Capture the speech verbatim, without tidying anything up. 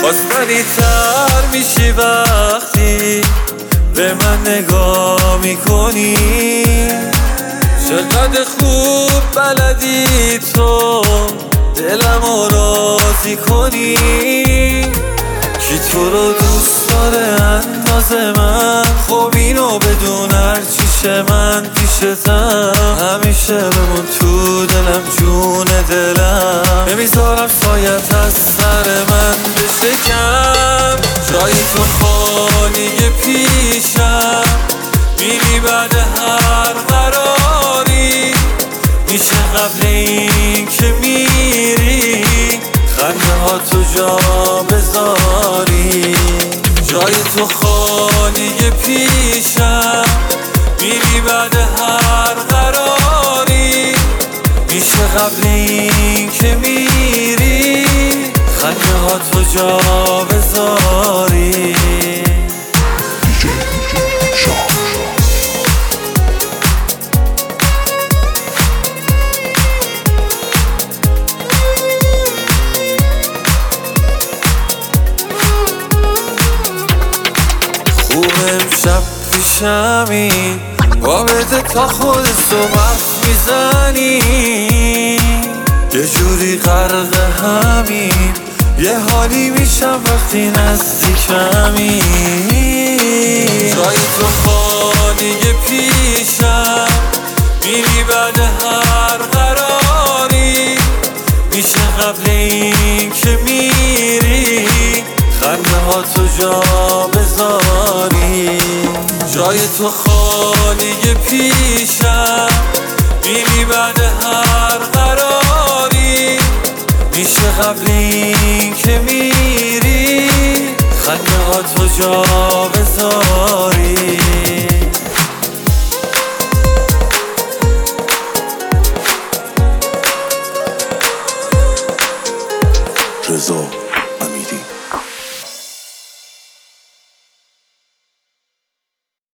آسمانی تر میشی وقتی به من نگاه میکنی. چقدر خوب بلدی تو دلم رو راضی کنی. کی تو رو دوست داره انداز من؟ خب اینو بدون هر چیشه من پیشتم. همیشه بمون تو دلم جون دلم. نمیذارم سایت از سر من بشه کم. جای تو خالیه پیشم. میری بعد هر قراری. میشه قبل این که میری خنده ها تو جا بذاری. جای تو خالیه پیشم. میری بعد هر قراری. میشه قبل این که میری خنده ها تو جا بذاری. خوب امشب پیشمی با بده تا خود صبح میزنی. یه جوری غرق همین یه حالی میشم وقتی نزدیکمی. جای تو خالیه پیشم. میری بعد هر قراری. میشه قبل این که میری خنده ها تو جا بذاری. جای تو خالیه پیشم. میری بعد هر قراری. میشه قبل این که میری خنده ها تو جا بذاری. رضا